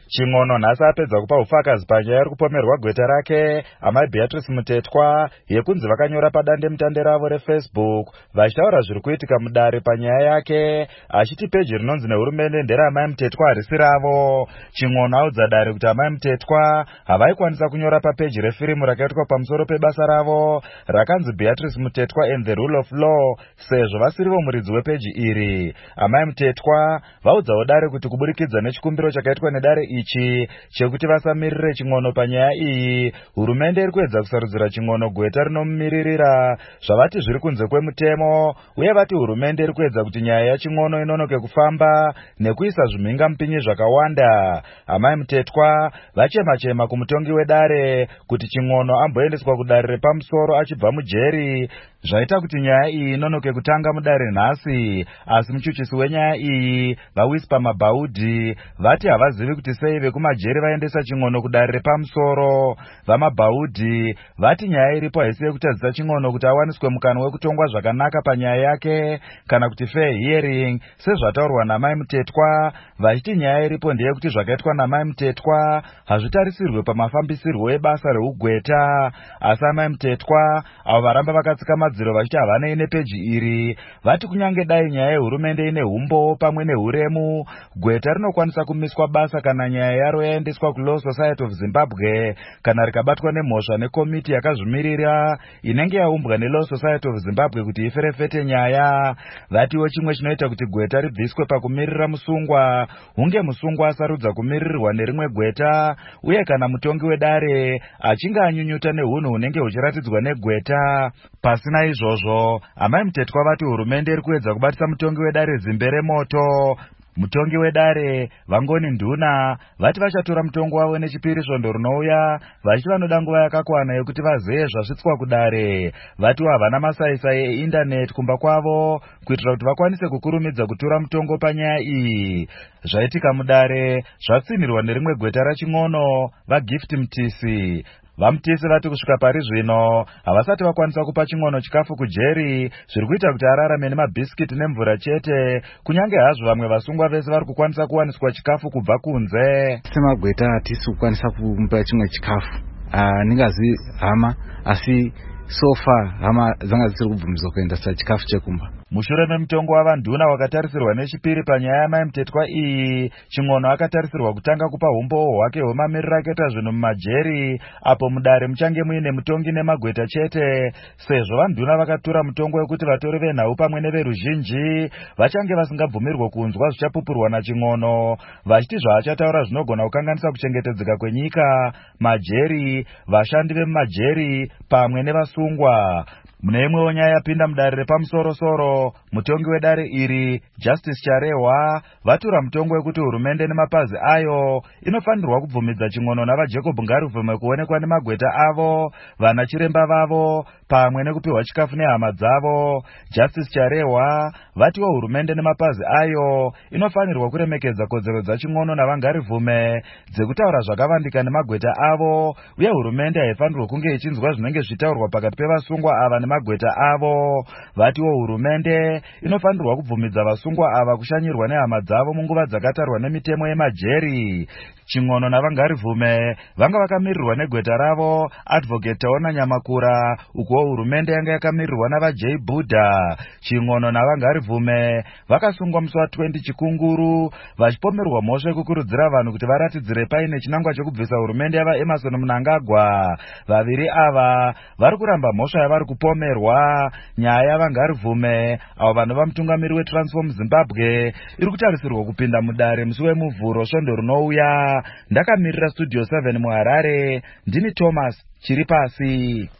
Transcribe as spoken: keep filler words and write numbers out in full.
Chingono nhasi apedza kupa ufakazi panyaya yari kupomerwa gweta rake amai Beatrice Mutetwa yekunzi vakanyora padande mutande ravo reFacebook vachitaura zviri kuitika mudare panyaya yake, achiti peji rinonzi nehurumende nderamai Mutetwa harisi ravo. Chingono audza dare kuti amai Mutetwa havaikwanisa kunyora papeji refirimu rakaitwa pamusoro pebasa ravo rakanzi Beatrice Mutetwa and the Rule of Law sezvo vasirivo muridzi wepeji iri. Amai Mutetwa vaudzawo dare kuti kuburikidza nechikumbiro chakaitwa nedare ichi chekuti vasamirire Chingono panyaya iyi, hurumende iri kuedza kusarudzira Chingono gweta rinomumiririra zvavati zviri kunze kwemutemo, uye vati hurumende iri kuedza kuti nyaya yaChingono inonoke kufamba nekuisa zvimhingamupinyi zvakawanda. Amai Mutetwa vachema-chema kumutongi wedare kuti Chingono amboendeswa kudare repamusoro achibva mujeri, zvaita kuti nyaya iyi inonoke kutanga mudare nhasi. Asi muchuchisi wenyaya iyi vaWhisper Mabhaudhi vati havazivi kuti sei vekumajeri vaendesa Chingono kudare repamusoro. VaMabhaudhi vati nyaya iripo haisi yekutadzisa Chingono kuti awaniswe mukana wekutongwa zvakanaka panyaya yake kana kuti fair hearing sezvataurwa namai Mutetwa, vachiti nyaya iripo ndeyekuti zvakaitwa namai Mutetwa hazvitarisirwe pamafambisirwo ebasa reugweta. Asi amai Mutetwa avo varamba vakatsika madziro vachiti havanei nepeji iri vati kunyange dai nyaya yehurumende ine umbo pamwe nehuremu, gweta rinokwanisa kumiswa basa kana nyaya yaro yaendeswa kuLaw Society of Zimbabwe kana rikabatwa nemhosva nekomiti yakazvimirira inenge yaumbwa neLaw Society of Zimbabwe kuti iferefete nyaya. Vatiwo chimwe chinoita kuti gweta ribviswe pakumirira musungwa hunge musungwa asarudza kumiririrwa nerimwe gweta, uye kana mutongi wedare achinge anyunyuta neunhu hunenge huchiratidzwa negweta. Pasina izvozvo, amai Mutetwa vati hurumende iri kuedza kubatisa mutongi wedare zimbe remoto. Mutongi wedare Vangoni Nduna vati vachatora mutongo wavo nechipiri svondo rinouya, vachiti vanoda nguva yakakwana yekuti vazeye zvasvitswa kudare. Vati havana masaisai eindaneti kumba kwavo kuitira kuti vakwanise kukurumidza kutora mutongo panyaya iyi. Zvaitika mudare zvatsinirwa nerimwe gweta raChingono, vaGift Mutisi. VaMutisi vati kusvika pari zvino havasati vakwanisa kupa Chingono chikafu kujeri, zviri kuita kuti ararame nemabhisikiti nemvura chete, kunyange hazvo vamwe vasungwa vese vari kukwanisa kuwaniswa chikafu kubva kunze. Semagweta hatisi kukwanisa kumupa chimwe chikafu. Uh, ningazi hama asi sofa hama dzanga dzisiri kubvumidzwa kuendesa chikafu chekumba. Mushure memutongo wavaNduna wakatarisirwa nechipiri panyaya yamai Mutetwa iyi, Chingono akatarisirwa kutanga kupa umbowo hwake hwemamiriro akaita zvinhu mumajeri, apo mudare muchange muine mutongi nemagweta chete, sezvo vaNduna vakatura mutongo wekuti vatori venhau pamwe neveruzhinji vachange vasingabvumirwe kunzwa zvichapupurwa naChingono, vachiti zvaachataura zvinogona kukanganisa kuchengetedzeka kwenyika, majeri, vashandi vemumajeri pamwe nevasungwa. Mune imwewo nyaya yapinda mudare repamusoro-soro, mutongi wedare iri Justice Charehwa vatura mutongo wekuti hurumende nemapazi ayo inofanirwa kubvumidza Chingono navaJacob Ngaruvume kuonekwa nemagweta avo, vana chiremba vavo pamwe nekupiwa chikafu nehama dzavo. Justice Charehwa vatiwo hurumende nemapazi ayo inofanirwa kuremekedza kodzero dzaChingono navangaruvume dzekutaura zvakavandika nemagweta avo, uye hurumende haifanirwa kunge ichinzwa zvinenge zvitaurwa pakati pevasungwa ava magweta avo. Vatiwo hurumende inofanirwa kubvumidza vasungwa ava kushanyirwa nehama dzavo munguva dzakatarwa nemitemo yemajeri. Chingono navangaruvume vanga vakamirirwa negweta ravo Advocate Taona Nyamakura, ukuwo hurumende yanga yakamirirwa navaJ Buddha. Chingono navangaruvume vakasungwa musi wa20 Chikunguru vachipomerwa mhosva yekukurudzira vanhu kuti varatidzire paine chinangwa chekubvisa hurumende yava Emmerson Mnangagwa. Vaviri ava vari kuramba mhosva yavari kupomerwa. Nyaya yavangaruvume avo vanhu vamutungamiri weTransform Zimbabwe iri kutarisirwa kupinda mudare musi wemuvhuro svondo rinouya. Ndakamirira Studio seven muHarare, ndini Thomas Chiripasi.